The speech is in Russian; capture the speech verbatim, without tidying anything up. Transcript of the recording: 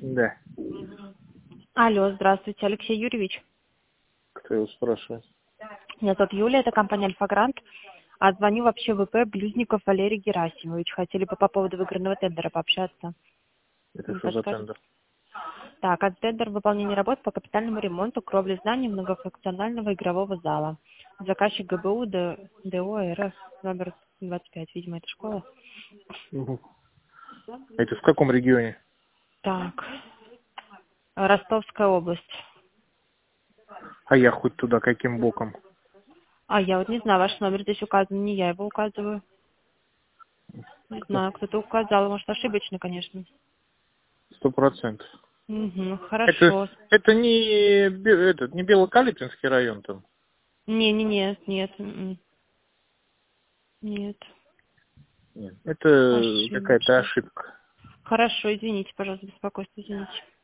Да. Алло, здравствуйте, Алексей Юрьевич. Кто его спрашивает? Меня зовут Юлия, это компания «Альфа-Грант». А звоню вообще в ВП Блюзников Валерий Герасимович. Хотели бы по поводу выигранного тендера пообщаться. Это Не что за подскажете? тендер? Так, а тендер выполнения работ по капитальному ремонту кровли зданий многофункционального игрового зала. Заказчик ГБУ Д- ДО РФ номер двадцать пять, видимо, это школа. Угу. Это в каком регионе? Так, Ростовская область. А я хоть туда каким боком? А я вот не знаю, ваш номер здесь указан, не я его указываю. Не знаю, кто-то указал, может ошибочно, конечно. Сто процентов. Угу, Это, хорошо. это не, Бе- этот, не Белокалитвинский район там? Не, не, нет, нет, м-м. Нет, Нет. Это какая-то ошибочно. ошибка. Хорошо, извините, пожалуйста, беспокойство, извините.